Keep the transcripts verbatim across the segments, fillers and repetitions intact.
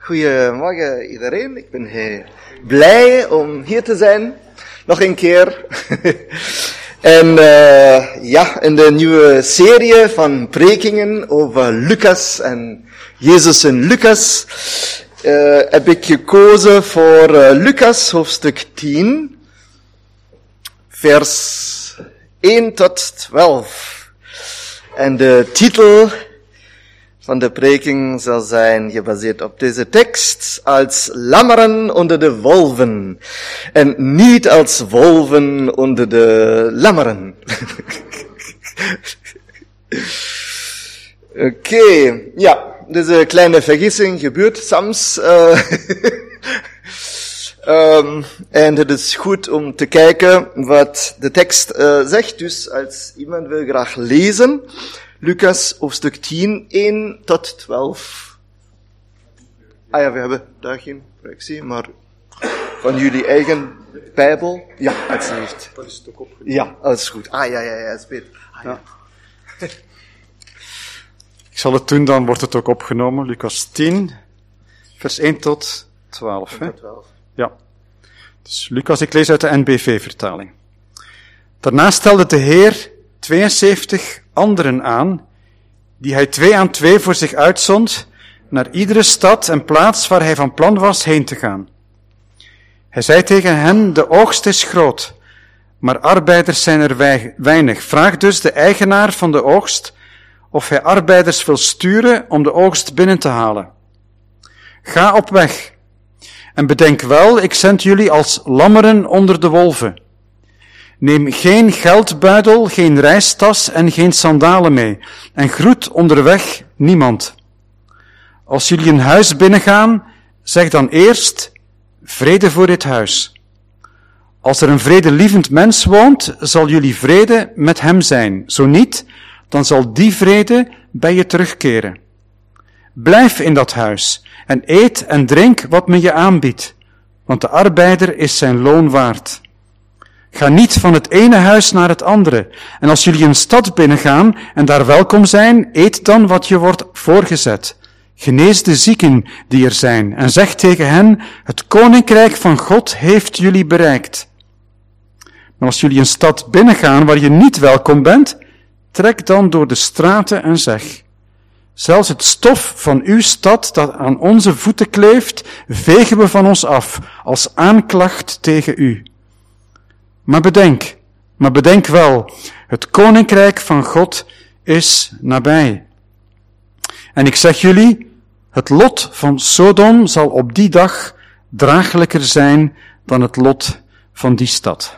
Goedemorgen iedereen, ik ben heel blij om hier te zijn, nog een keer. en uh, ja, in de nieuwe serie van prekingen over Lucas en Jezus en Lucas uh, heb ik gekozen voor uh, Lucas hoofdstuk tien, vers één tot twaalf. En de titel van de preking zal zijn gebaseerd op deze tekst als lammeren onder de wolven en niet als wolven onder de lammeren. Oké, okay. Ja, deze kleine vergissing gebeurt soms. Uh, um, en het is goed om te kijken wat de tekst uh, zegt. Dus als iemand wil graag lezen, Lucas hoofdstuk tien, één tot twaalf. Ah ja, we hebben daar geen projectie, maar van jullie eigen Bijbel. Ja, alsjeblieft. Dat is het ook opgenomen. Ja, alles goed. Ah ja, ja, ja, is beter. Ah, ja. Ja. Ik zal het doen, dan wordt het ook opgenomen. Lucas tien, vers één tot twaalf. Hè? Ja. Dus Lucas, ik lees uit de N B V-vertaling. Daarna stelde de Heer tweeënzeventig anderen aan, die hij twee aan twee voor zich uitzond, naar iedere stad en plaats waar hij van plan was heen te gaan. Hij zei tegen hen, de oogst is groot, maar arbeiders zijn er weinig. Vraag dus de eigenaar van de oogst of hij arbeiders wil sturen om de oogst binnen te halen. Ga op weg en bedenk wel, ik zend jullie als lammeren onder de wolven. Neem geen geldbuidel, geen reistas en geen sandalen mee en groet onderweg niemand. Als jullie een huis binnengaan, zeg dan eerst, vrede voor dit huis. Als er een vredelievend mens woont, zal jullie vrede met hem zijn. Zo niet, dan zal die vrede bij je terugkeren. Blijf in dat huis en eet en drink wat men je aanbiedt, want de arbeider is zijn loon waard. Ga niet van het ene huis naar het andere. En als jullie een stad binnengaan en daar welkom zijn, eet dan wat je wordt voorgezet. Genees de zieken die er zijn en zeg tegen hen, het koninkrijk van God heeft jullie bereikt. Maar als jullie een stad binnengaan waar je niet welkom bent, trek dan door de straten en zeg, zelfs het stof van uw stad dat aan onze voeten kleeft, vegen we van ons af als aanklacht tegen u. Maar bedenk, maar bedenk wel, het koninkrijk van God is nabij. En ik zeg jullie, het lot van Sodom zal op die dag draaglijker zijn dan het lot van die stad.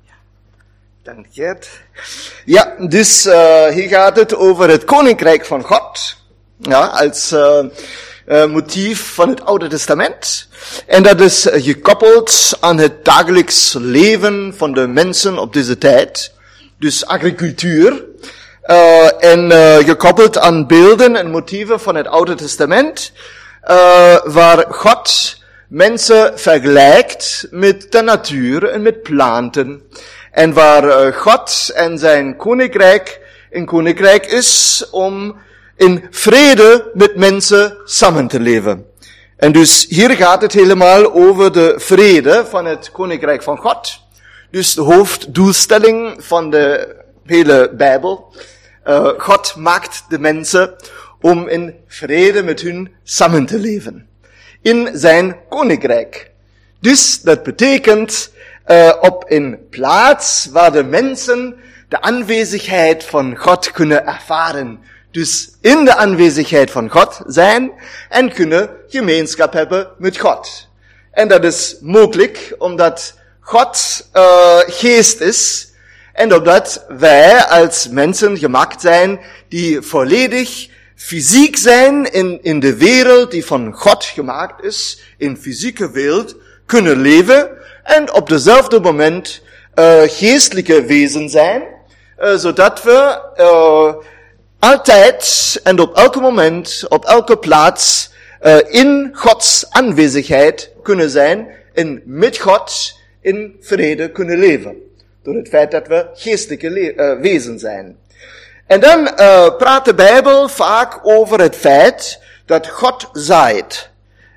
Dank Gert. Ja, dus uh, hier gaat het over het koninkrijk van God. Ja, als uh, uh, motief van het Oude Testament. En dat is gekoppeld aan het dagelijks leven van de mensen op deze tijd. Dus agricultuur. Uh, en uh, gekoppeld aan beelden en motieven van het Oude Testament. Uh, waar God mensen vergelijkt met de natuur en met planten. En waar uh, God en zijn koninkrijk een koninkrijk is om in vrede met mensen samen te leven. En dus hier gaat het helemaal over de vrede van het koninkrijk van God. Dus de hoofddoelstelling van de hele Bijbel. Uh, God maakt de mensen om in vrede met hun samen te leven. In zijn koninkrijk. Dus dat betekent uh, op een plaats waar de mensen de aanwezigheid van God kunnen ervaren. Dus in de aanwezigheid van God zijn en kunnen gemeenschap hebben met God. En dat is mogelijk omdat God uh, geest is en omdat wij als mensen gemaakt zijn die volledig fysiek zijn in, in de wereld die van God gemaakt is, in fysieke wereld, kunnen leven en op dezelfde moment uh, geestelijke wesen zijn, uh, zodat we uh, altijd en op elke moment, op elke plaats, uh, in Gods aanwezigheid kunnen zijn en met God in vrede kunnen leven. Door het feit dat we geestelijke le- uh, wezen zijn. En dan uh, praat de Bijbel vaak over het feit dat God zaait.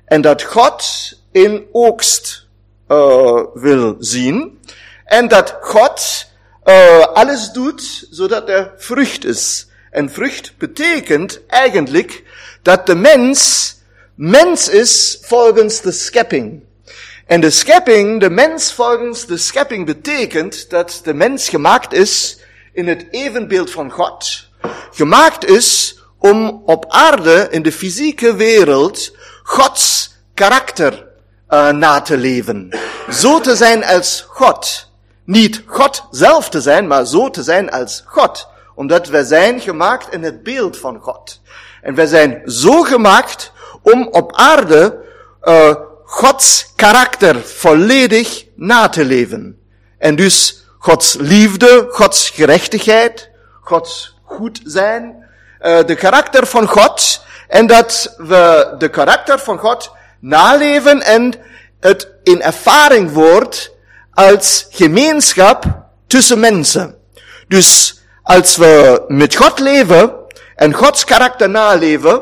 En dat God een oogst uh, wil zien. En dat God uh, alles doet zodat er vrucht is. En vrucht betekent eigenlijk dat de mens mens is volgens de schepping. En de schepping, de mens volgens de schepping betekent dat de mens gemaakt is in het evenbeeld van God. Gemaakt is om op aarde, in de fysieke wereld, Gods karakter uh, na te leven. Zo te zijn als God. Niet God zelf te zijn, maar zo te zijn als God. Omdat wij zijn gemaakt in het beeld van God. En wij zijn zo gemaakt om op aarde uh, Gods karakter volledig na te leven. En dus Gods liefde, Gods gerechtigheid, Gods goed zijn, uh, de karakter van God. En dat we de karakter van God naleven en het in ervaring wordt als gemeenschap tussen mensen. Dus als we met God leven en Gods karakter naleven,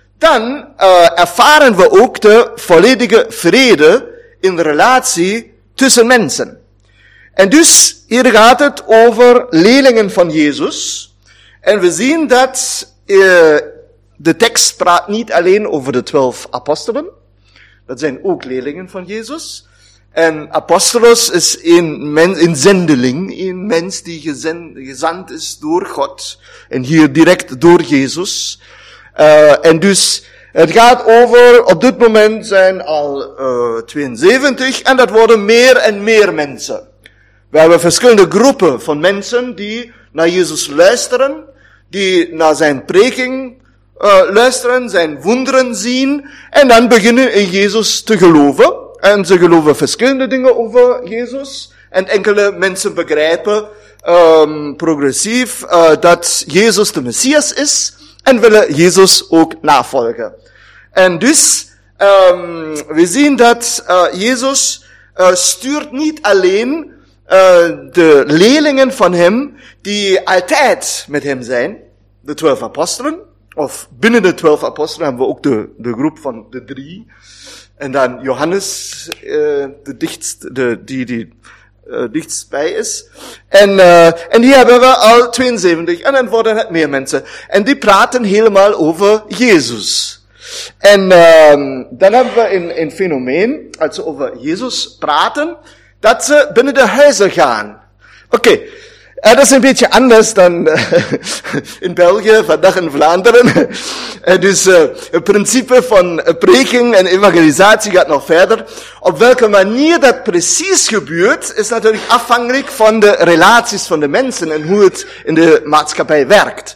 dan uh, ervaren we ook de volledige vrede in de relatie tussen mensen. En dus hier gaat het over leerlingen van Jezus. En we zien dat uh, de tekst praat niet alleen over de twaalf apostelen. Dat zijn ook leerlingen van Jezus. En apostolos is een, mens, een zendeling, een mens die gezend, gezand is door God. En hier direct door Jezus. Uh, en dus, het gaat over, op dit moment zijn al uh, tweeënzeventig, en dat worden meer en meer mensen. We hebben verschillende groepen van mensen die naar Jezus luisteren, die naar zijn preking uh, luisteren, zijn wonderen zien, en dan beginnen in Jezus te geloven. En ze geloven verschillende dingen over Jezus. En enkele mensen begrijpen um, progressief uh, dat Jezus de Messias is. En willen Jezus ook navolgen. En dus, um, we zien dat uh, Jezus uh, stuurt niet alleen uh, de leerlingen van hem, die altijd met hem zijn, de twaalf apostelen. Of binnen de twaalf apostelen hebben we ook de, de groep van de drie. En dan Johannes, uh, de dichtst, de, die, die uh, dichtst bij is. En, uh, en die hebben we al tweeënzeventig. En dan worden het meer mensen. En die praten helemaal over Jezus. En uh, dan hebben we een, een fenomeen, als ze over Jezus praten, dat ze binnen de huizen gaan. Oké. Okay. Uh, dat is een beetje anders dan uh, in België, vandaag in Vlaanderen. Uh, dus uh, het principe van uh, preking en evangelisatie gaat nog verder. Op welke manier dat precies gebeurt, is natuurlijk afhankelijk van de relaties van de mensen en hoe het in de maatschappij werkt.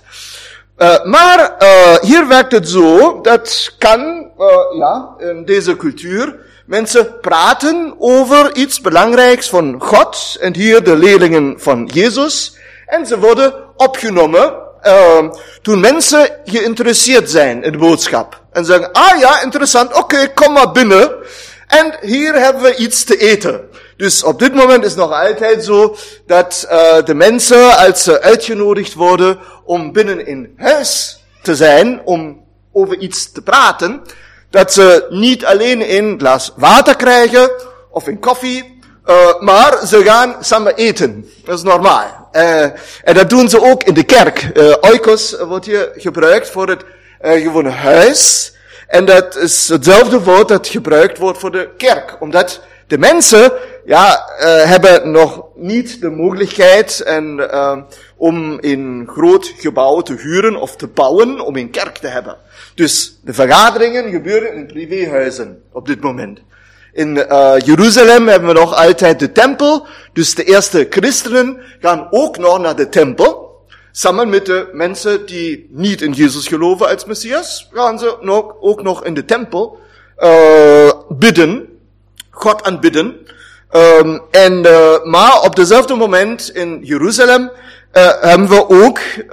Uh, maar uh, hier werkt het zo, dat kan, uh, ja, in deze cultuur, mensen praten over iets belangrijks van God, en hier de leerlingen van Jezus, en ze worden opgenomen uh, toen mensen geïnteresseerd zijn in de boodschap. En zeggen, ah ja, interessant, oké, okay, kom maar binnen, en hier hebben we iets te eten. Dus op dit moment is het nog altijd zo, dat uh, de mensen, als ze uitgenodigd worden om binnen in huis te zijn, om over iets te praten, dat ze niet alleen een glas water krijgen, of een koffie, uh, maar ze gaan samen eten. Dat is normaal. Uh, en dat doen ze ook in de kerk. Uh, oikos wordt hier gebruikt voor het uh, gewone huis. En dat is hetzelfde woord dat gebruikt wordt voor de kerk. Omdat de mensen, ja, uh, hebben nog niet de mogelijkheid en, uh, om een groot gebouw te huren of te bouwen om een kerk te hebben. Dus de vergaderingen gebeuren in privéhuizen op dit moment. In uh, Jeruzalem hebben we nog altijd de tempel. Dus de eerste christenen gaan ook nog naar de tempel. Samen met de mensen die niet in Jezus geloven als Messias, gaan ze nog, ook nog in de tempel uh, bidden. God aanbidden. Um, en, uh, maar op dezelfde moment in Jeruzalem uh, hebben we ook uh,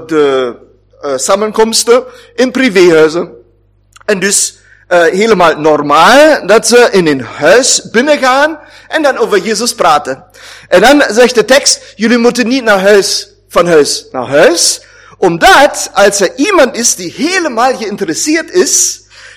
de uh, samenkomsten in privéhuizen. En dus uh, helemaal normaal dat ze in een huis binnengaan en dan over Jezus praten. En dan zegt de tekst, jullie moeten niet naar huis, van huis naar huis, omdat als er iemand is die helemaal geïnteresseerd is,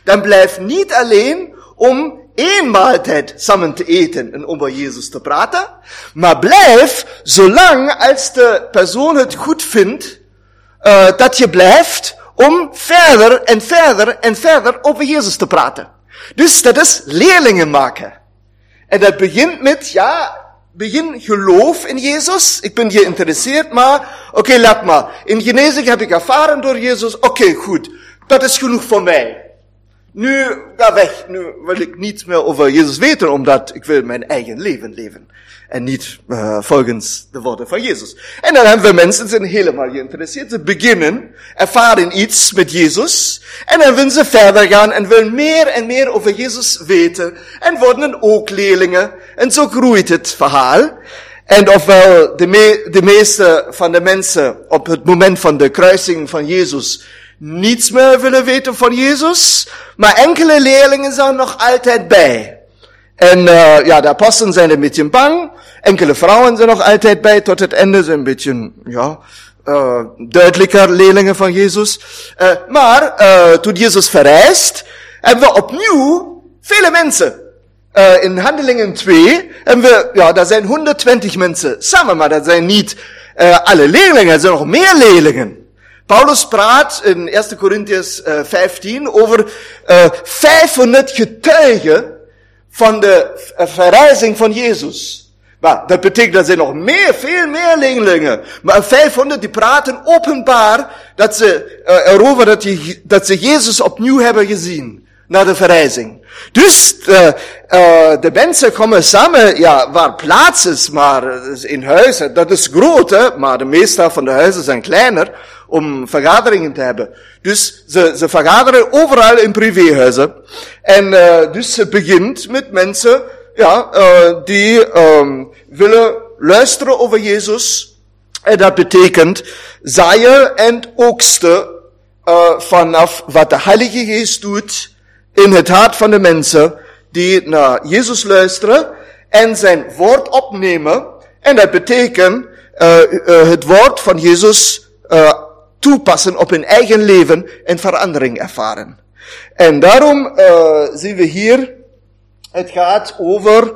dan blijf niet alleen om één maaltijd samen te eten en over Jezus te praten, maar blijf zolang als de persoon het goed vindt, uh, dat je blijft om verder en verder en verder over Jezus te praten. Dus dat is leerlingen maken. En dat begint met, ja, begin geloof in Jezus. Ik ben geïnteresseerd, maar, oké, okay, laat maar. In genezing heb ik ervaren door Jezus, oké, okay, goed. Dat is genoeg voor mij. Nu, ga weg. Nu wil ik niet meer over Jezus weten, omdat ik wil mijn eigen leven leven. En niet uh, volgens de woorden van Jezus. En dan hebben we mensen die zijn helemaal geïnteresseerd. Ze beginnen, ervaren iets met Jezus. En dan willen ze verder gaan en willen meer en meer over Jezus weten. En worden ook leerlingen. En zo groeit het verhaal. En ofwel de, me- de meeste van de mensen op het moment van de kruising van Jezus niets meer willen weten van Jezus. Maar enkele leerlingen zijn nog altijd bij. En uh, ja, de apostelen zijn een beetje bang. Enkele vrouwen zijn nog altijd bij. Tot het einde zijn een beetje, ja, uh, duidelijker leerlingen van Jezus. Uh, maar uh, toen Jezus verrijst, hebben we opnieuw vele mensen. Uh, in Handelingen twee hebben we, ja, daar zijn honderdtwintig mensen samen, maar dat zijn niet uh, alle leerlingen, er zijn nog meer leerlingen. Paulus praat in eerste Korintiërs uh, vijftien over uh, vijfhonderd getuigen van de verrijzing van Jezus. Maar dat betekent dat er nog meer, veel meer leerlingen. Maar vijfhonderd die praten openbaar dat ze uh, erover dat, je, dat ze Jezus opnieuw hebben gezien na de verrijzing. Dus uh, uh, de mensen komen samen, ja, waar plaats is, maar in huizen, dat is groot, hè, maar de meeste van de huizen zijn kleiner om vergaderingen te hebben. Dus ze, ze vergaderen overal in privéhuizen. En uh, dus het begint met mensen, ja, uh, die um, willen luisteren over Jezus. En dat betekent zaaien en oogsten uh, vanaf wat de Heilige Geest doet in het hart van de mensen die naar Jezus luisteren en zijn woord opnemen. En dat betekent uh, uh, het woord van Jezus uh, toepassen op hun eigen leven en verandering ervaren. En daarom uh, zien we hier, het gaat over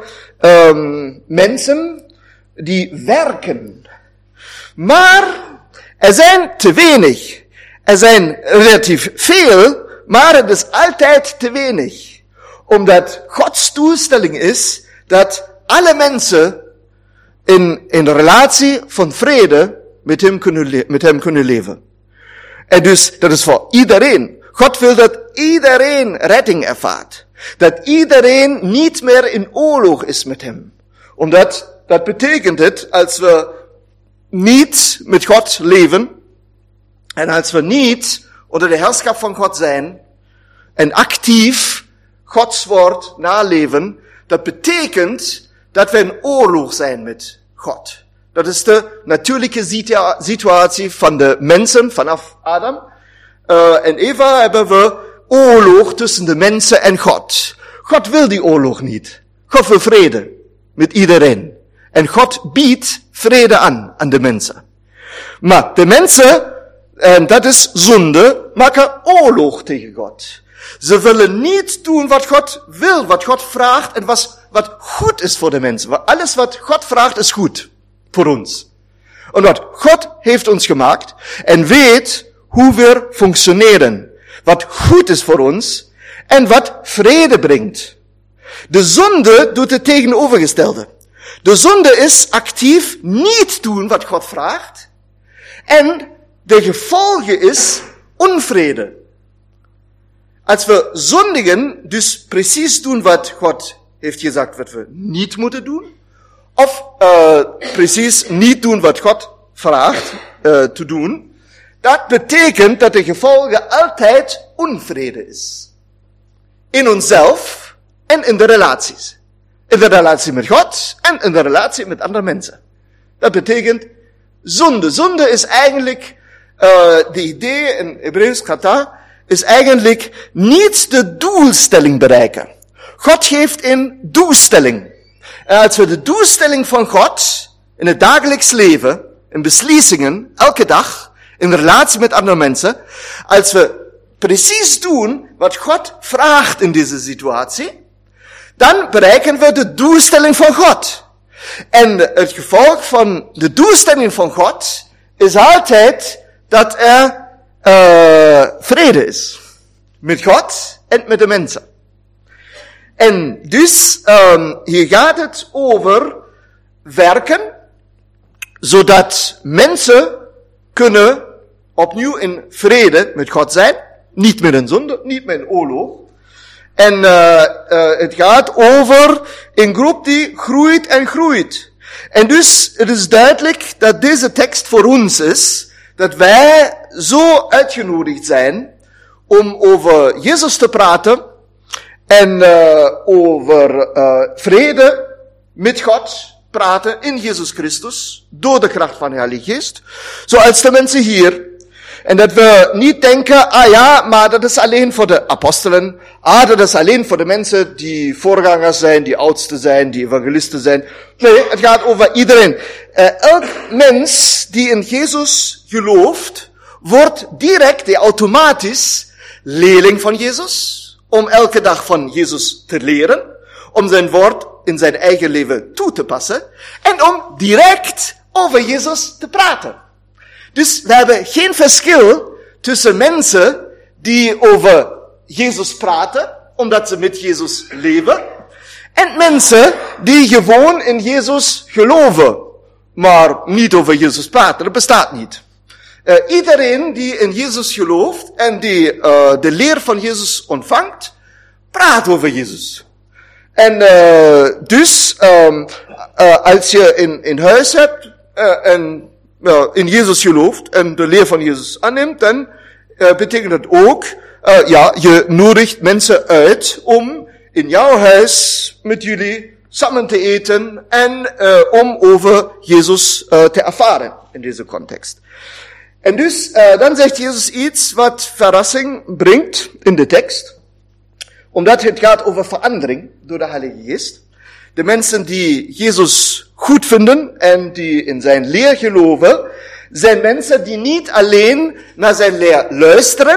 um, mensen die werken. Maar er zijn te weinig. Er zijn relatief veel, maar het is altijd te weinig. Omdat Gods doelstelling is dat alle mensen in een relatie van vrede met hem kunnen, le- met hem kunnen leven. En dus, dat is voor iedereen. God wil dat iedereen redding ervaart. Dat iedereen niet meer in oorlog is met hem. Omdat, dat betekent het, als we niet met God leven, en als we niet onder de heerschap van God zijn, en actief Gods woord naleven, dat betekent dat we in oorlog zijn met God. Dat is de natuurlijke situa- situatie van de mensen vanaf Adam. Uh, en Eva hebben we oorlog tussen de mensen en God. God wil die oorlog niet. God wil vrede met iedereen. En God biedt vrede aan, aan de mensen. Maar de mensen, en dat is zonde, maken oorlog tegen God. Ze willen niet doen wat God wil, wat God vraagt en wat, wat goed is voor de mensen. Alles wat God vraagt is goed voor ons. Omdat God heeft ons gemaakt en weet hoe we functioneren. Wat goed is voor ons en wat vrede brengt. De zonde doet het tegenovergestelde. De zonde is actief niet doen wat God vraagt. En de gevolge is onvrede. Als we zondigen, dus precies doen wat God heeft gezegd wat we niet moeten doen, of uh, precies niet doen wat God vraagt uh, te doen, dat betekent dat de gevolge altijd onvrede is. In onszelf en in de relaties. In de relatie met God en in de relatie met andere mensen. Dat betekent zonde. Zonde is eigenlijk, uh, de idee in Hebreeuws kata, is eigenlijk niet de doelstelling bereiken. God geeft een doelstelling. En als we de doelstelling van God in het dagelijks leven, in beslissingen, elke dag, in relatie met andere mensen, als we precies doen wat God vraagt in deze situatie, dan bereiken we de doelstelling van God. En het gevolg van de doelstelling van God is altijd dat er uh, vrede is. Met God en met de mensen. En dus, um, hier gaat het over werken, zodat mensen kunnen opnieuw in vrede met God zijn. Niet met een zonde, niet met een oorlog. En uh, uh, het gaat over een groep die groeit en groeit. En dus, het is duidelijk dat deze tekst voor ons is, dat wij zo uitgenodigd zijn om over Jezus te praten en uh, over uh, vrede met God praten in Jezus Christus, door de kracht van de Heilige Geest, zoals de mensen hier. En dat we niet denken, ah ja, maar dat is alleen voor de apostelen, ah, dat is alleen voor de mensen die voorgangers zijn, die oudsten zijn, die evangelisten zijn. Nee, het gaat over iedereen. Uh, elk mens die in Jezus gelooft, wordt direct en automatisch leerling van Jezus, om elke dag van Jezus te leren, om zijn woord in zijn eigen leven toe te passen, en om direct over Jezus te praten. Dus we hebben geen verschil tussen mensen die over Jezus praten, omdat ze met Jezus leven, en mensen die gewoon in Jezus geloven, maar niet over Jezus praten. Dat bestaat niet. Uh, iedereen die in Jezus gelooft en die uh, de leer van Jezus ontvangt, praat over Jezus. En uh, dus, um, uh, als je in, in huis hebt uh, en uh, in Jezus gelooft en de leer van Jezus aanneemt, dan uh, betekent dat ook, uh, ja, je nodigt mensen uit om in jouw huis met jullie samen te eten en uh, om over Jezus uh, te ervaren in deze context. En dus, uh, dan zegt Jezus iets wat verrassing brengt in de tekst. Omdat het gaat over verandering door de Heilige Geest. De mensen die Jezus goed vinden en die in zijn leer geloven, zijn mensen die niet alleen naar zijn leer luisteren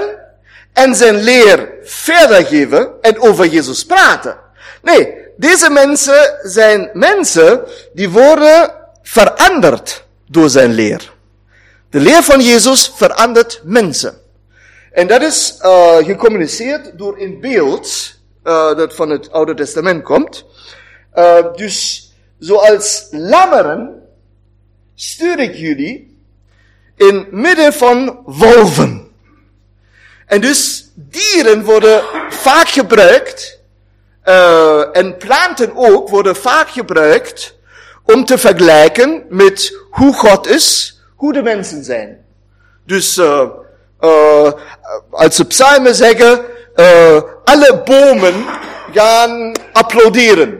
en zijn leer verder geven en over Jezus praten. Nee, deze mensen zijn mensen die worden veranderd door zijn leer. De leer van Jezus verandert mensen. En dat is uh, gecommuniceerd door een beeld uh, dat van het Oude Testament komt. Uh, dus zoals lammeren stuur ik jullie in midden van wolven. En dus dieren worden vaak gebruikt, uh, en planten ook worden vaak gebruikt om te vergelijken met hoe God is, hoe de mensen zijn. Dus uh, uh, als ze psalmen zeggen, uh, alle bomen gaan applauderen.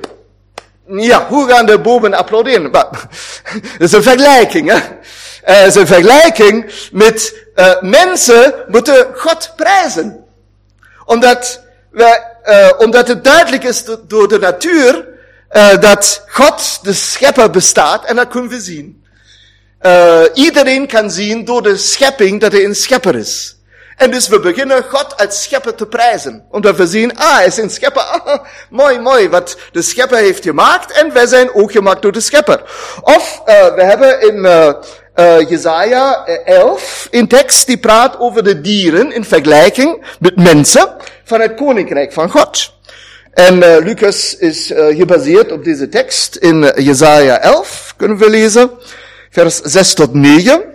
Ja, hoe gaan de bomen applauderen? Dat is een vergelijking, hè? Het is een vergelijking met uh, mensen moeten God prijzen. Omdat, wij, uh, omdat het duidelijk is door de natuur uh, dat God, de schepper, bestaat en dat kunnen we zien. Uh, iedereen kan zien door de schepping dat hij een schepper is. En dus we beginnen God als schepper te prijzen. Omdat we zien, ah, hij is een schepper. Ah, mooi, mooi, wat de schepper heeft gemaakt. En wij zijn ook gemaakt door de schepper. Of uh, we hebben in uh, uh, Jesaja elf een tekst die praat over de dieren in vergelijking met mensen van het koninkrijk van God. En uh, Lucas is uh, gebaseerd op deze tekst in uh, Jesaja elf, kunnen we lezen. Vers zes tot negen.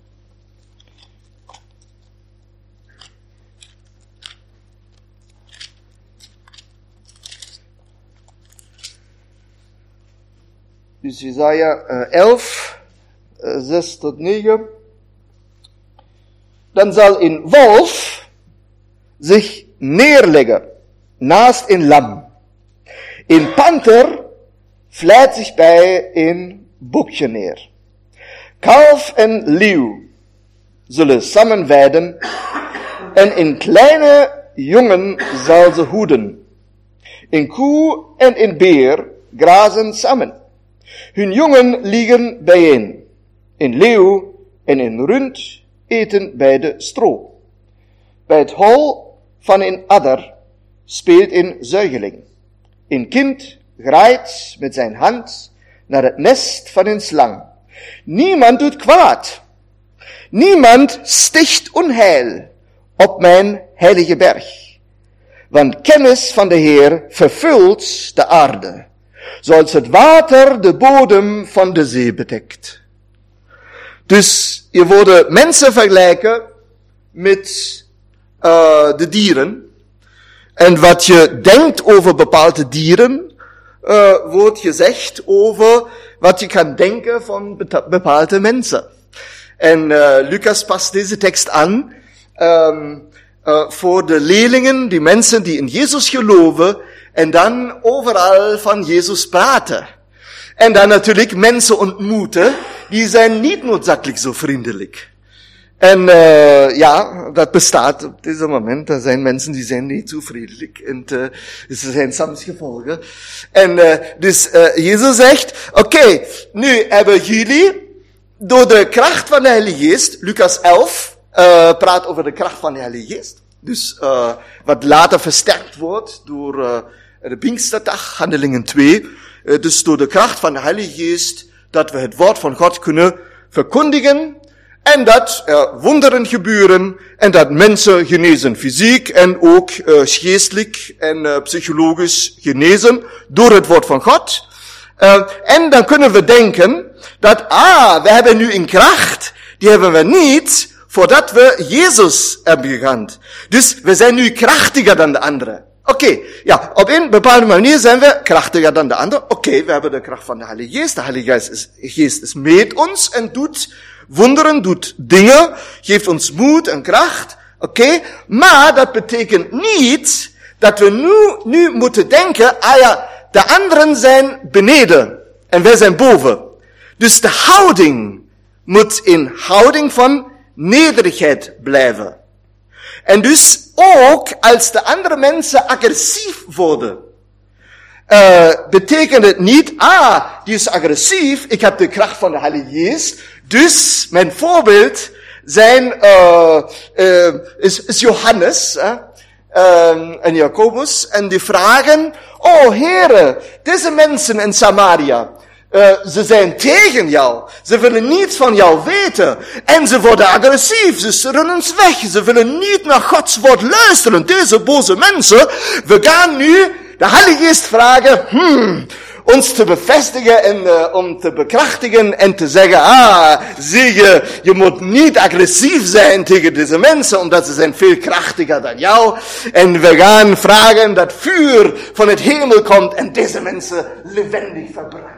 Dus Jesaja uh, elf, uh, zes tot negen. Dan zal een wolf zich neerleggen naast een lam. Een panter vlijt zich bij een bokje neer. Kalf en leeuw zullen samen weiden en een kleine jongen zal ze hoeden. Een koe en een beer grazen samen. Hun jongen liggen bijeen. Een leeuw en een rund eten bij de stro. Bij het hol van een adder speelt een zuigeling. Een kind graait met zijn hand naar het nest van een slang. Niemand doet kwaad. Niemand sticht onheil op mijn heilige berg. Want kennis van de Heer vervult de aarde, zoals het water de bodem van de zee bedekt. Dus je wordt mensen vergelijken met uh, de dieren. En wat je denkt over bepaalde dieren, uh, wordt gezegd over wat je kan denken van bepaalde mensen. En uh, Lucas past deze tekst aan um, uh, voor de leerlingen, die mensen die in Jezus geloven en dan overal van Jezus praten. En dan natuurlijk mensen ontmoeten, die zijn niet noodzakelijk zo vriendelijk. En uh, ja, dat bestaat op deze moment. Er zijn mensen die zijn niet zo vriendelijk. En uh, dus er zijn soms gevolgen. En uh, dus uh, Jezus zegt, oké, okay, nu hebben jullie door de kracht van de Heilige Geest, Lucas elf, uh, praat over de kracht van de Heilige Geest. Dus uh, wat later versterkt wordt door uh, de Pinksterdag, Handelingen twee. Uh, dus door de kracht van de Heilige Geest, dat we het woord van God kunnen verkondigen. En dat er wonderen gebeuren en dat mensen genezen, fysiek en ook uh, geestelijk en uh, psychologisch genezen door het woord van God. Uh, en dan kunnen we denken dat, ah, we hebben nu een kracht, die hebben we niet voordat we Jezus hebben gekend. Dus we zijn nu krachtiger dan de anderen. Oké, okay, ja, op een bepaalde manier zijn we krachtiger dan de anderen. Oké, okay, we hebben de kracht van de Heilige Geest. De Heilige Geest is, Geest is met ons en doet wonderen, doet dingen, geeft ons moed en kracht. Oké, okay? Maar dat betekent niet dat we nu, nu moeten denken, ah ja, de anderen zijn beneden en wij zijn boven. Dus de houding moet een houding van nederigheid blijven. En dus ook als de andere mensen agressief worden, uh, betekent het niet, ah, die is agressief, ik heb de kracht van de Heilige Geest, dus mijn voorbeeld zijn, uh, uh, is, is Johannes uh, uh, en Jacobus, en die vragen, oh Heere, deze mensen in Samaria, Uh, ze zijn tegen jou. Ze willen niets van jou weten. En ze worden agressief. Ze sturen ons weg. Ze willen niet naar Gods woord luisteren. Deze boze mensen. We gaan nu de Heilige Geest vragen, hmm, ons te bevestigen en uh, om te bekrachtigen en te zeggen, ah, zie je, je moet niet agressief zijn tegen deze mensen, omdat ze zijn veel krachtiger dan jou. En we gaan vragen dat vuur van het hemel komt en deze mensen levendig verbrandt.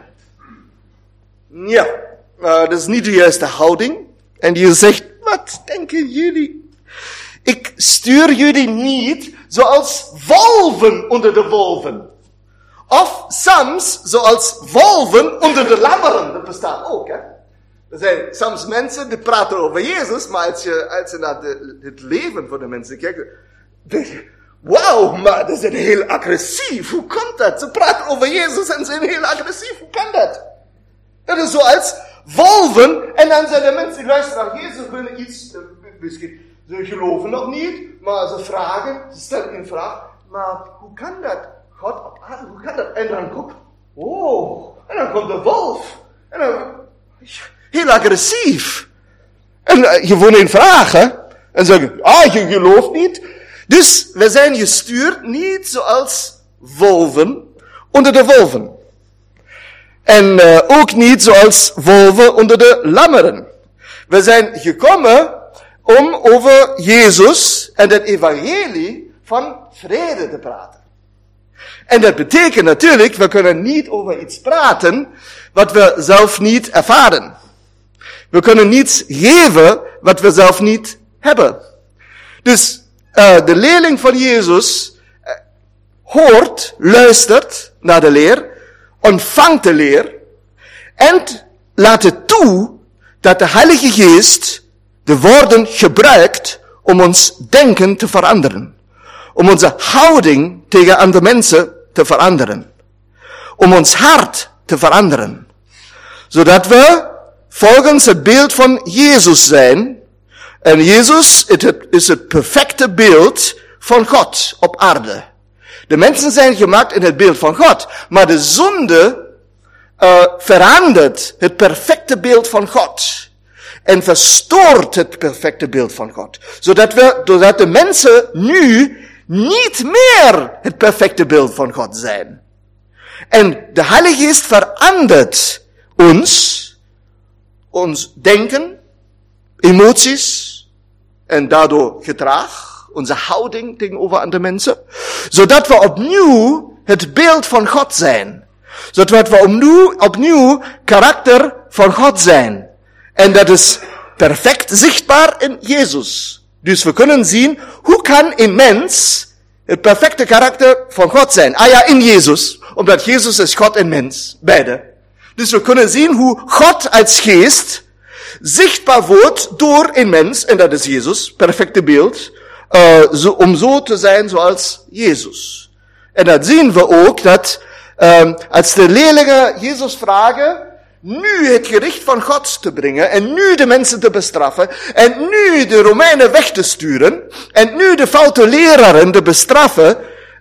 Ja, uh, dat is niet de juiste houding. En je zegt, wat denken jullie? Ik stuur jullie niet zoals wolven onder de wolven. Of soms zoals wolven onder de lammeren. Dat bestaat ook, hè. Er zijn soms mensen die praten over Jezus, maar als je, als je naar de, het leven van de mensen kijkt, denk je, wauw, maar ze zijn heel agressief. Hoe kan dat? Ze praten over Jezus en zijn heel agressief. Hoe kan dat? Dat is zoals wolven, en dan zijn de mensen die luisteren naar Jezus, willen iets, misschien, ze geloven nog niet, maar ze vragen, ze stellen een vraag, maar hoe kan dat? God op aarde, hoe kan dat? En dan komt, oh, en dan komt de wolf, en dan, heel agressief. En uh, gewoon een vraag, hè? En zeggen, ah, je gelooft niet. Dus, we zijn gestuurd niet zoals wolven onder de wolven. En uh, ook niet zoals wolven onder de lammeren. We zijn gekomen om over Jezus en het evangelie van vrede te praten. En dat betekent natuurlijk, we kunnen niet over iets praten wat we zelf niet ervaren. We kunnen niets geven wat we zelf niet hebben. Dus uh, de leerling van Jezus uh, hoort, luistert naar de leer, ontvangt de leer en laat het toe dat de Heilige Geest de woorden gebruikt om ons denken te veranderen. Om onze houding tegen andere mensen te veranderen. Om ons hart te veranderen. Zodat we volgens het beeld van Jezus zijn. En Jezus is het perfecte beeld van God op aarde. De mensen zijn gemaakt in het beeld van God. Maar de zonde uh, verandert het perfecte beeld van God. En verstoort het perfecte beeld van God. Zodat we, doordat de mensen nu niet meer het perfecte beeld van God zijn. En de Heilige Geest verandert ons, ons denken, emoties, en daardoor gedrag, onze houding tegenover andere mensen, zodat we opnieuw het beeld van God zijn. Zodat we opnieuw, opnieuw karakter van God zijn. En dat is perfect zichtbaar in Jezus. Dus we kunnen zien, hoe kan een mens het perfecte karakter van God zijn? Ah ja, in Jezus. Omdat Jezus is God en mens. Beide. Dus we kunnen zien hoe God als geest zichtbaar wordt door een mens, en dat is Jezus, perfecte beeld, uh, zo, om zo te zijn zoals Jezus. En dat zien we ook, dat um, als de leerlingen Jezus vragen, nu het gericht van God te brengen, en nu de mensen te bestraffen, en nu de Romeinen weg te sturen, en nu de foute leraren te bestraffen,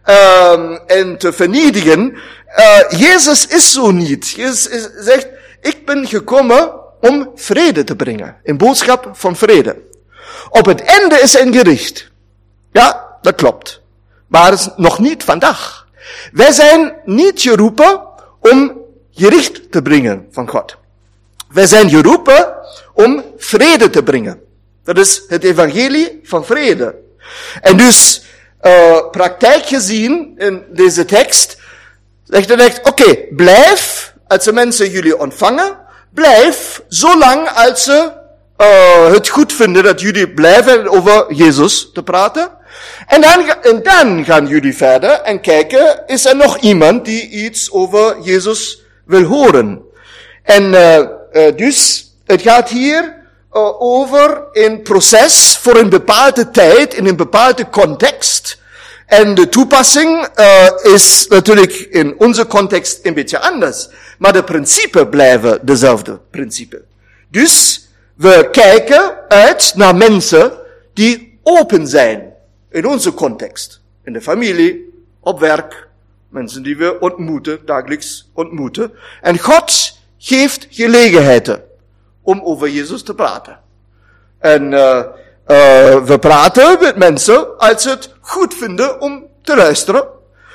um, en te vernietigen, uh, Jezus is zo niet. Jezus is, zegt, ik ben gekomen om vrede te brengen. Een boodschap van vrede. Op het einde is een gericht. Ja, dat klopt. Maar het is nog niet vandaag. Wij zijn niet geroepen om gericht te brengen van God. Wij zijn geroepen om vrede te brengen. Dat is het evangelie van vrede. En dus, uh, praktijk gezien in deze tekst, zegt hij echt, oké, okay, blijf, als de mensen jullie ontvangen, blijf zolang als ze uh, het goed vinden dat jullie blijven over Jezus te praten. En dan, en dan gaan jullie verder en kijken, is er nog iemand die iets over Jezus wil horen. En uh, uh, dus, het gaat hier uh, over een proces voor een bepaalde tijd, in een bepaalde context. En de toepassing uh, is natuurlijk in onze context een beetje anders. Maar de principes blijven dezelfde principe. Dus we kijken uit naar mensen die open zijn in onze context. In de familie, op werk, mensen die we ontmoeten, dagelijks ontmoeten. En God geeft gelegenheden om over Jezus te praten. En uh, uh, we praten met mensen als ze het goed vinden om te luisteren.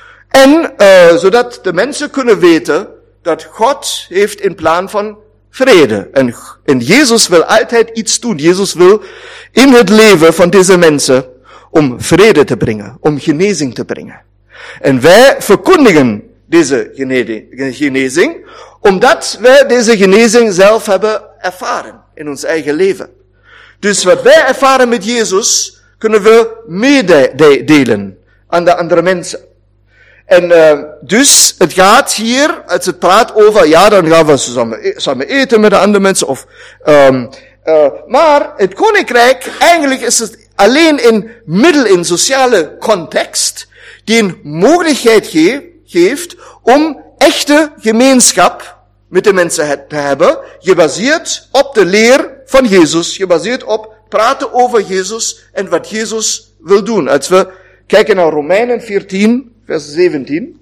En uh, zodat de mensen kunnen weten dat God heeft een plan van vrede. En, en Jezus wil altijd iets doen. Jezus wil in het leven van deze mensen om vrede te brengen, om genezing te brengen. En wij verkondigen deze genezing, omdat wij deze genezing zelf hebben ervaren in ons eigen leven. Dus wat wij ervaren met Jezus, kunnen we meedelen aan de andere mensen. En uh, dus, het gaat hier, als het praat over, ja, dan gaan we samen, samen eten met de andere mensen, of, um, uh, maar het koninkrijk, eigenlijk is het alleen een middel in sociale context, die een mogelijkheid ge- geeft om echte gemeenschap met de mensen te hebben, gebaseerd op de leer van Jezus, gebaseerd op praten over Jezus en wat Jezus wil doen. Als we kijken naar Romeinen veertien, vers zeventien.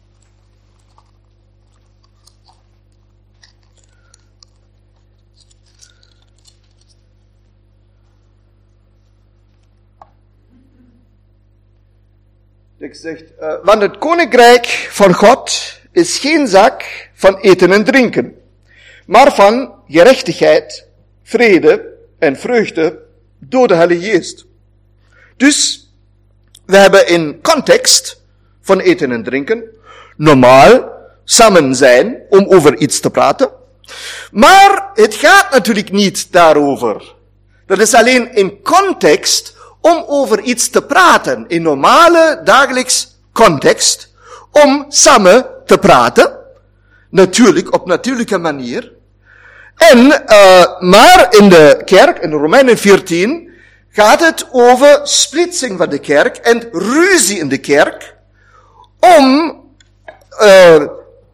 Ik zeg, uh, want het koninkrijk van God is geen zaak van eten en drinken, maar van gerechtigheid, vrede en vreugde door de Heilige Geest. Dus, we hebben een context van eten en drinken, normaal samen zijn om over iets te praten. Maar het gaat natuurlijk niet daarover. Dat is alleen een context om over iets te praten, in normale dagelijks context, om samen te praten, natuurlijk op natuurlijke manier. En, uh, maar in de kerk, in Romeinen veertien, gaat het over splitsing van de kerk en ruzie in de kerk, om uh,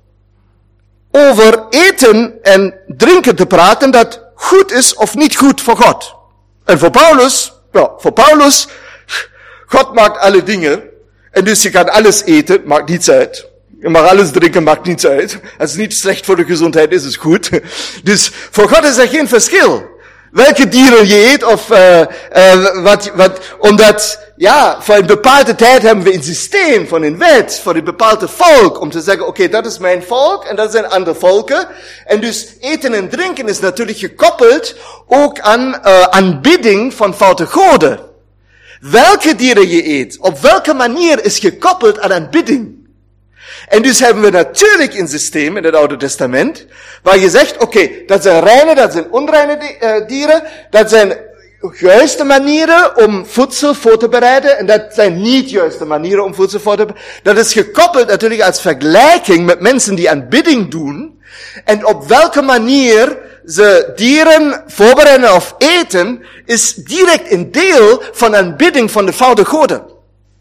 over eten en drinken te praten dat goed is of niet goed voor God. En voor Paulus, ja, voor Paulus, God maakt alle dingen. En dus je kan alles eten, maakt niets uit. Je mag alles drinken, maakt niets uit. Als het niet slecht voor de gezondheid is, is het goed. Dus voor God is er geen verschil. Welke dieren je eet, of uh, uh, wat, wat, omdat, ja, voor een bepaalde tijd hebben we een systeem van een wet, voor een bepaald volk, om te zeggen, oké, okay, dat is mijn volk, en dat zijn andere volken. En dus eten en drinken is natuurlijk gekoppeld ook aan uh, aanbidding van foute goden. Welke dieren je eet, op welke manier is gekoppeld aan aanbidding. En dus hebben we natuurlijk een systeem in het Oude Testament, waar je zegt, oké, okay, dat zijn reine, dat zijn onreine dieren, dat zijn juiste manieren om voedsel voor te bereiden, en dat zijn niet juiste manieren om voedsel voor te bereiden. Dat is gekoppeld natuurlijk als vergelijking met mensen die aanbidding doen, en op welke manier ze dieren voorbereiden of eten, is direct een deel van aanbidding van de foute goden.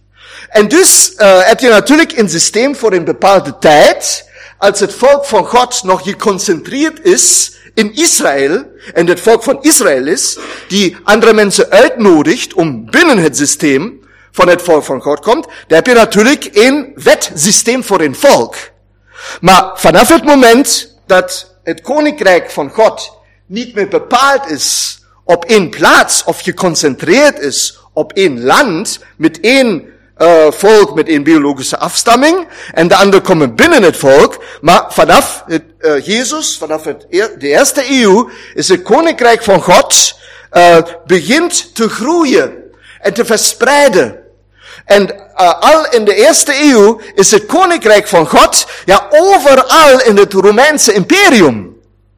En dus uh, heb je natuurlijk een systeem voor een bepaalde tijd, als het volk van God nog geconcentreerd is in Israël, en het volk van Israël is, die andere mensen uitnodigt om binnen het systeem van het volk van God komt, dan heb je natuurlijk een wetsysteem voor een volk. Maar vanaf het moment dat het koninkrijk van God niet meer bepaald is op één plaats, of geconcentreerd is op één land, met één Uh, volk met een biologische afstamming, en de anderen komen binnen het volk, maar vanaf het, uh, Jezus, vanaf het, de eerste eeuw, is het koninkrijk van God, uh, begint te groeien, en te verspreiden. En uh, al in de eerste eeuw is het koninkrijk van God, ja, overal in het Romeinse imperium.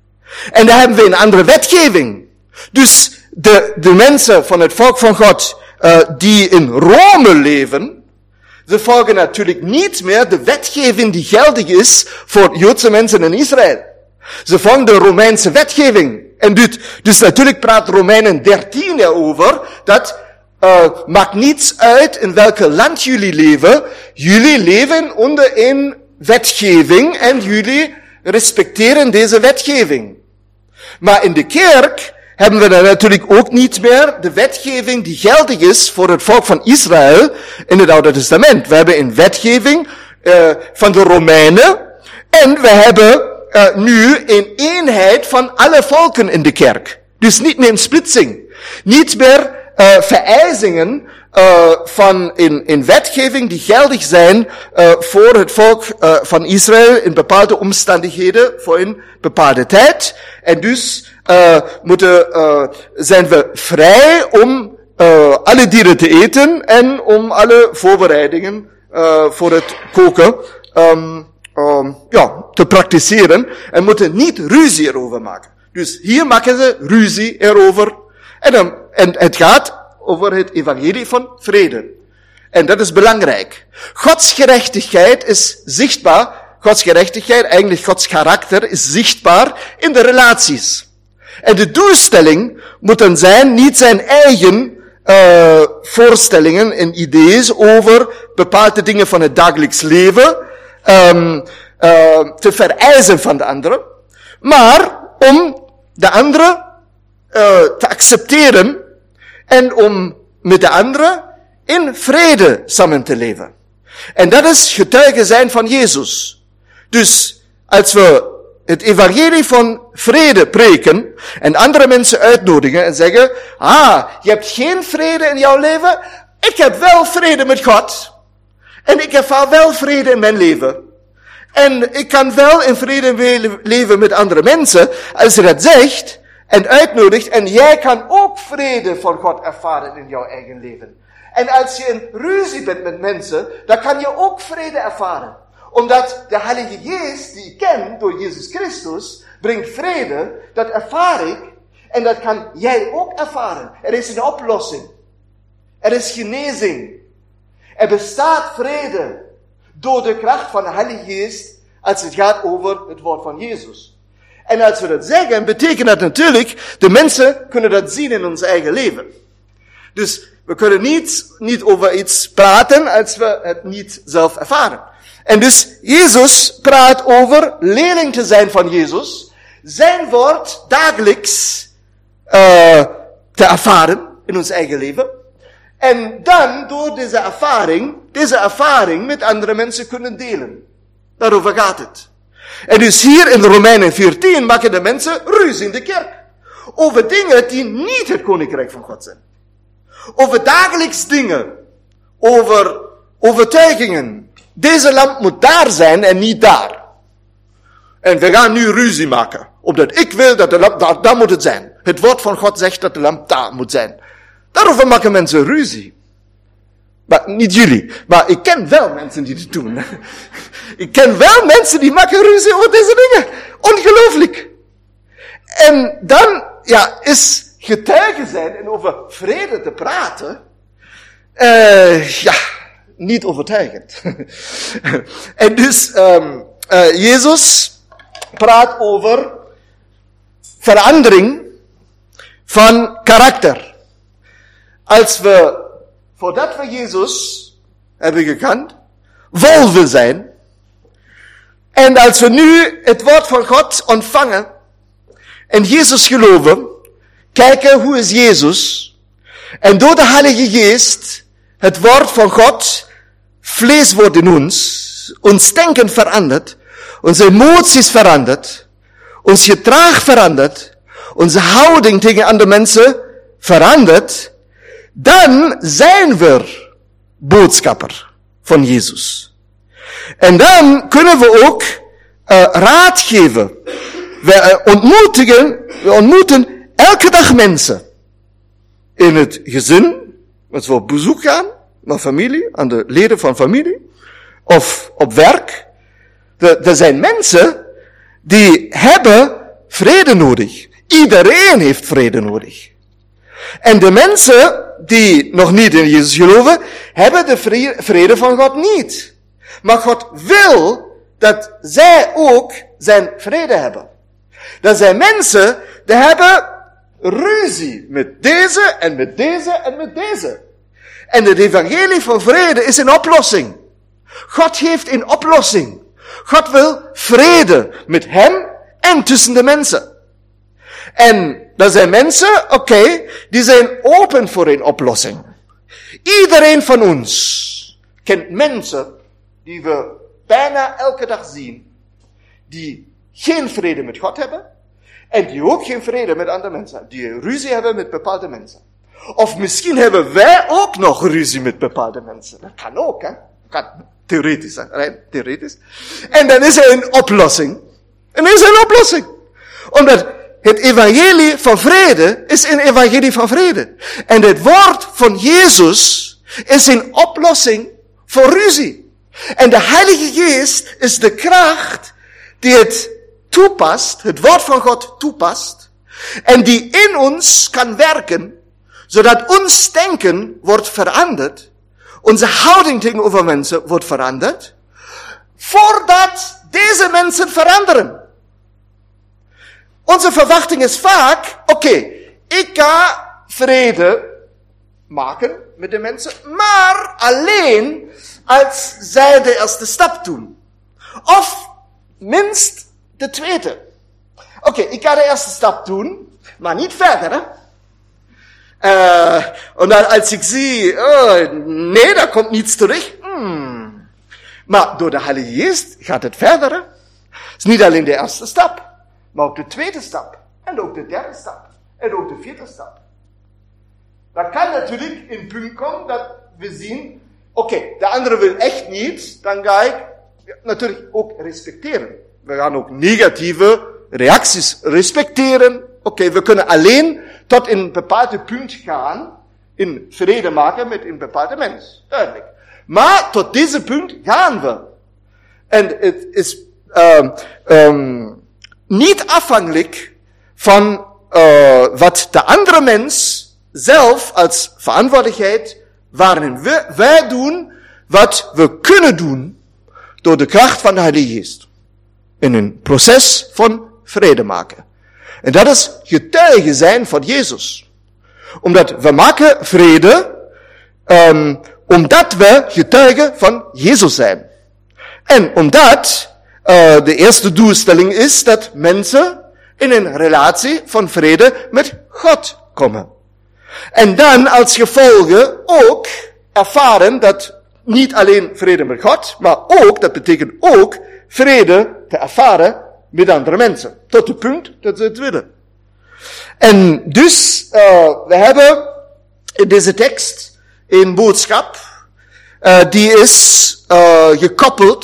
En daar hebben we een andere wetgeving. Dus de, de mensen van het volk van God, Uh, die in Rome leven, ze volgen natuurlijk niet meer de wetgeving die geldig is voor Joodse mensen in Israël. Ze volgen de Romeinse wetgeving. En dus, dus natuurlijk praat Romeinen dertien erover, dat uh, maakt niets uit in welke land jullie leven, jullie leven onder een wetgeving en jullie respecteren deze wetgeving. Maar in de kerk hebben we dan natuurlijk ook niet meer de wetgeving die geldig is voor het volk van Israël in het Oude Testament. We hebben een wetgeving uh, van de Romeinen, en we hebben uh, nu een eenheid van alle volken in de kerk. Dus niet meer een splitsing. Niet meer uh, vereisingen uh, van een, een wetgeving die geldig zijn uh, voor het volk uh, van Israël in bepaalde omstandigheden voor een bepaalde tijd. En dus Uh, moeten, uh, zijn we vrij om uh, alle dieren te eten en om alle voorbereidingen uh, voor het koken um, um, ja, te praktiseren, en moeten niet ruzie erover maken. Dus hier maken ze ruzie erover, en, um, en het gaat over het evangelie van vrede. En dat is belangrijk. Gods gerechtigheid is zichtbaar, Gods gerechtigheid, eigenlijk Gods karakter, is zichtbaar in de relaties. En de doelstelling moet dan zijn, niet zijn eigen uh, voorstellingen en ideeën over bepaalde dingen van het dagelijks leven um, uh, te vereisen van de andere, maar om de andere uh, te accepteren en om met de andere in vrede samen te leven. En dat is getuige zijn van Jezus. Dus als we het evangelie van vrede preken en andere mensen uitnodigen en zeggen, ah, je hebt geen vrede in jouw leven, ik heb wel vrede met God. En ik ervaar wel vrede in mijn leven. En ik kan wel in vrede leven met andere mensen, als je dat zegt en uitnodigt, en jij kan ook vrede van God ervaren in jouw eigen leven. En als je in ruzie bent met mensen, dan kan je ook vrede ervaren. Omdat de Heilige Geest, die ik ken door Jezus Christus, brengt vrede, dat ervaar ik, en dat kan jij ook ervaren. Er is een oplossing. Er is genezing. Er bestaat vrede door de kracht van de Heilige Geest, als het gaat over het woord van Jezus. En als we dat zeggen, betekent dat natuurlijk, de mensen kunnen dat zien in ons eigen leven. Dus we kunnen niet, niet over iets praten, als we het niet zelf ervaren. En dus Jezus praat over leerling te zijn van Jezus, zijn woord dagelijks uh, te ervaren in ons eigen leven. En dan door deze ervaring, deze ervaring met andere mensen kunnen delen. Daarover gaat het. En dus hier in Romeinen veertien maken de mensen ruzie in de kerk. Over dingen die niet het koninkrijk van God zijn. Over dagelijks dingen. Over overtuigingen. Deze lamp moet daar zijn en niet daar. En we gaan nu ruzie maken. Omdat ik wil dat de lamp daar, daar moet het zijn. Het woord van God zegt dat de lamp daar moet zijn. Daarover maken mensen ruzie. Maar niet jullie. Maar ik ken wel mensen die dit doen. Ik ken wel mensen die maken ruzie over deze dingen. Ongelooflijk. En dan, ja, is getuige zijn en over vrede te praten, uh, ja, niet overtuigend. En dus, um, uh, Jezus praat over verandering van karakter. Als we, voordat we Jezus hebben gekend, wolven zijn, en als we nu het woord van God ontvangen, en Jezus geloven, kijken hoe is Jezus, en door de Heilige Geest, het woord van God, vlees wordt in ons, ons denken verandert, onze emoties verandert, ons gedrag verandert, onze houding tegen andere mensen verandert, dan zijn we boodschapper van Jezus. En dan kunnen we ook uh, raad geven. We ontmoeten, we ontmoeten elke dag mensen. In het gezin, als we op bezoek gaan, naar familie, aan de leden van familie, of op werk. Er zijn mensen die hebben vrede nodig. Iedereen heeft vrede nodig. En de mensen die nog niet in Jezus geloven, hebben de vrede van God niet. Maar God wil dat zij ook zijn vrede hebben. Dat zijn mensen die hebben ruzie met deze en met deze en met deze. En het evangelie van vrede is een oplossing. God heeft een oplossing. God wil vrede met hem en tussen de mensen. En er zijn mensen, oké, okay, die zijn open voor een oplossing. Iedereen van ons kent mensen die we bijna elke dag zien, die geen vrede met God hebben, en die ook geen vrede met andere mensen, die ruzie hebben met bepaalde mensen. Of misschien hebben wij ook nog ruzie met bepaalde mensen. Dat kan ook, hè. Kan theoretisch, hè. Theoretisch. En dan is er een oplossing. En er is een oplossing. Omdat het evangelie van vrede is een evangelie van vrede. En het woord van Jezus is een oplossing voor ruzie. En de Heilige Geest is de kracht die het toepast, het woord van God toepast, en die in ons kan werken, zodat ons denken wordt veranderd, onze houding tegenover mensen wordt veranderd, voordat deze mensen veranderen. Onze verwachting is vaak, oké, okay, ik ga vrede maken met de mensen, maar alleen als zij de eerste stap doen. Of minst de tweede. Oké, okay, ik ga de eerste stap doen, maar niet verder, hè. Uh, en dan als ik zie, oh, nee, daar komt niets terug. Hmm. Maar door de Heilige Geest gaat het verder, hè. Het is niet alleen de eerste stap, maar ook de tweede stap. En ook de derde stap. En ook de vierde stap. Dan kan natuurlijk een punt komen dat we zien, oké, okay, de andere wil echt niet, dan ga ik natuurlijk ook respecteren. We gaan ook negatieve reacties respecteren. Oké, okay, we kunnen alleen tot een bepaald punt gaan, in vrede maken met een bepaalde mens. Duidelijk. Maar tot deze punt gaan we. En het is um, um, niet afhankelijk van uh, wat de andere mens zelf als verantwoordelijkheid waarin we, wij doen wat we kunnen doen door de kracht van de Heilige Geest. In een proces van vrede maken. En dat is getuige zijn van Jezus. Omdat we maken vrede, um, omdat we getuigen van Jezus zijn. En omdat uh, de eerste doelstelling is dat mensen in een relatie van vrede met God komen. En dan als gevolge ook ervaren dat niet alleen vrede met God, maar ook, dat betekent ook vrede te ervaren met andere mensen. Tot het punt dat ze het willen. En dus, uh, we hebben in deze tekst een boodschap, uh, die is uh, gekoppeld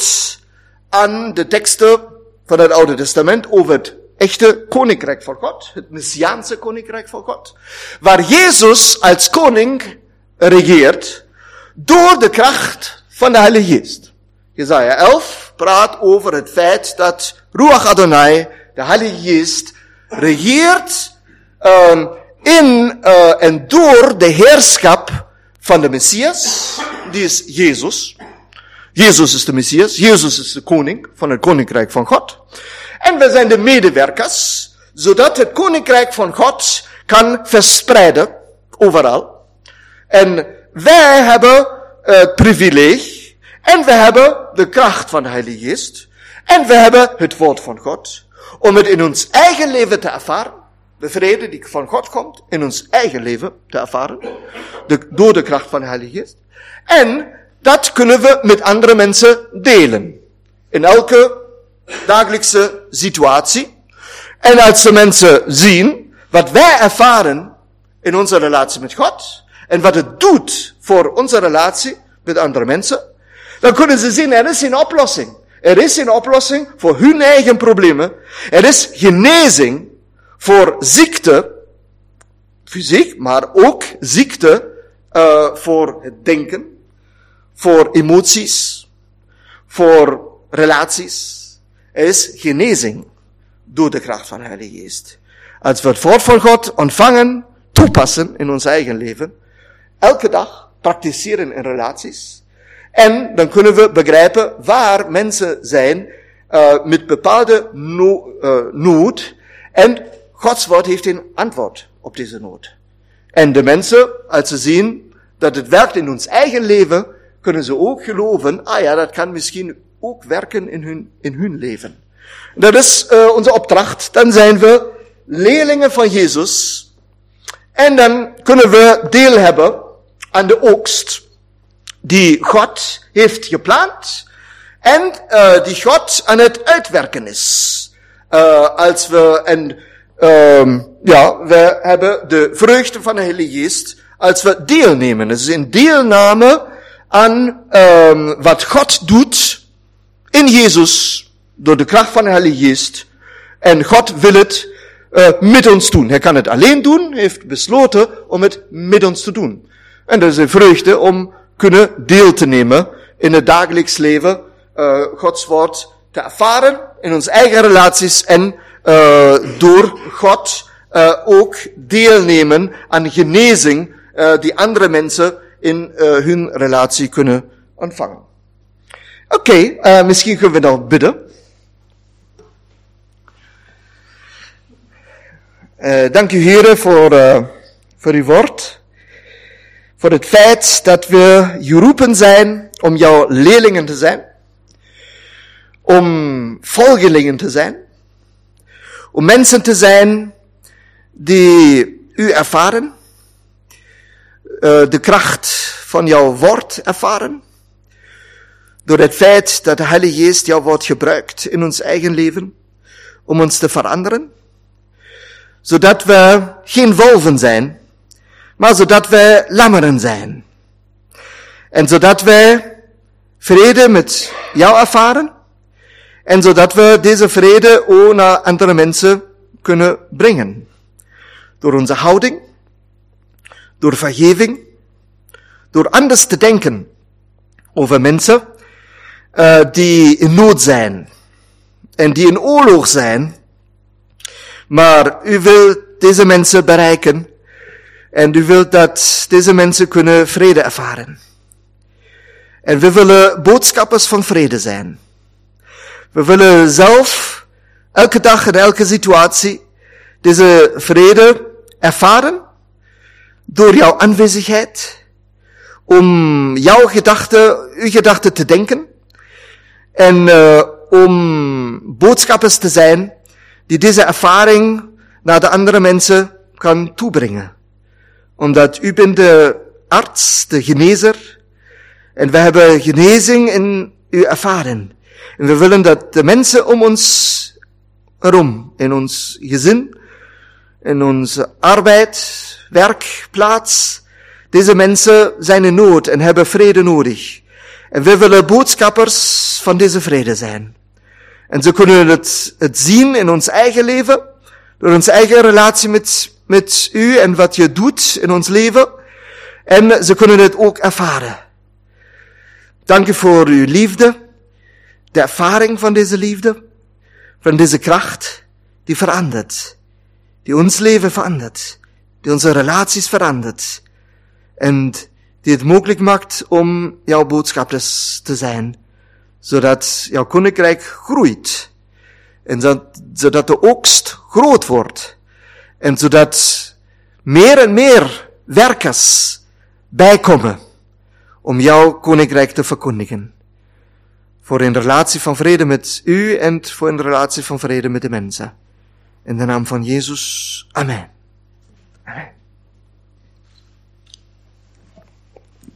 aan de teksten van het Oude Testament over het echte koninkrijk van God, het Messiaanse koninkrijk van God, waar Jezus als koning regeert door de kracht van de Heilige Geest. Jesaja elf praat over het feit dat Ruach Adonai, de Heilige Geest, regeert um, in uh, en door de heerschap van de Messias, die is Jezus. Jezus is de Messias, Jezus is de koning van het koninkrijk van God. En we zijn de medewerkers, zodat het koninkrijk van God kan verspreiden, overal. En wij hebben het privilege, en we hebben de kracht van de Heilige Geest, en we hebben het woord van God, om het in ons eigen leven te ervaren, de vrede die van God komt, in ons eigen leven te ervaren, de, door de kracht van de Heilige Geest. En dat kunnen we met andere mensen delen, in elke dagelijkse situatie. En als de mensen zien wat wij ervaren in onze relatie met God, en wat het doet voor onze relatie met andere mensen, dan kunnen ze zien, er is een oplossing. Er is een oplossing voor hun eigen problemen. Er is genezing voor ziekte, fysiek, maar ook ziekte uh, voor het denken, voor emoties, voor relaties. Er is genezing door de kracht van de Heilige Geest. Als we het woord van God ontvangen, toepassen in ons eigen leven, elke dag praktiseren in relaties, en dan kunnen we begrijpen waar mensen zijn uh, met bepaalde no- uh, nood, en Gods woord heeft een antwoord op deze nood. En de mensen, als ze zien dat het werkt in ons eigen leven, kunnen ze ook geloven, ah ja, dat kan misschien ook werken in hun, in hun leven. Dat is uh, onze opdracht. Dan zijn we leerlingen van Jezus. En dan kunnen we deel hebben aan de oogst die God heeft gepland en uh, die God aan het uitwerken is. Uh, als we, en uh, ja, we hebben de vreugde van de Heilige Geest als we deelnemen. Het is een deelname aan uh, wat God doet in Jezus door de kracht van de Heilige Geest. En God wil het uh, met ons doen. Hij kan het alleen doen, hij heeft besloten om het met ons te doen. En dat is een vreugde om kunnen deel te nemen in het dagelijks leven, uh, Gods woord te ervaren in onze eigen relaties en uh, door God uh, ook deelnemen aan genezing uh, die andere mensen in uh, hun relatie kunnen ontvangen. Oké, okay, uh, misschien kunnen we dan bidden. Uh, dank u, Heere, voor, uh, voor uw woord. Voor het feit dat we geroepen zijn om jouw leerlingen te zijn. Om volgelingen te zijn. Om mensen te zijn die u ervaren. Uh, de kracht van jouw woord ervaren. Door het feit dat de Heilige Geest jouw woord gebruikt in ons eigen leven. Om ons te veranderen. Zodat we geen wolven zijn, maar zodat wij lammeren zijn. En zodat wij vrede met jou ervaren, en zodat we deze vrede ook naar andere mensen kunnen brengen. Door onze houding, door vergeving, door anders te denken over mensen uh, die in nood zijn, en die in oorlog zijn. Maar u wilt deze mensen bereiken. En u wilt dat deze mensen kunnen vrede ervaren. En we willen boodschappers van vrede zijn. We willen zelf elke dag en elke situatie deze vrede ervaren. Door jouw aanwezigheid. Om jouw gedachten, uw gedachten te denken. En uh, om boodschappers te zijn die deze ervaring naar de andere mensen kan toebrengen. omdat u bent de arts, de genezer. En we hebben genezing in u ervaren. En we willen dat de mensen om ons herom, in ons gezin, in onze arbeid, werkplaats, deze mensen zijn in nood en hebben vrede nodig. En we willen boodschappers van deze vrede zijn. En ze kunnen het, het zien in ons eigen leven, door onze eigen relatie met, met u en wat je doet in ons leven. En ze kunnen het ook ervaren. Dank u voor uw liefde, de ervaring van deze liefde, van deze kracht die verandert, die ons leven verandert, die onze relaties verandert en die het mogelijk maakt om jouw boodschappers te zijn, zodat jouw koninkrijk groeit en dat, zodat de oogst groot wordt en zodat meer en meer werkers bijkomen om jouw koninkrijk te verkondigen. Voor een relatie van vrede met u en voor een relatie van vrede met de mensen. In de naam van Jezus. Amen. Amen.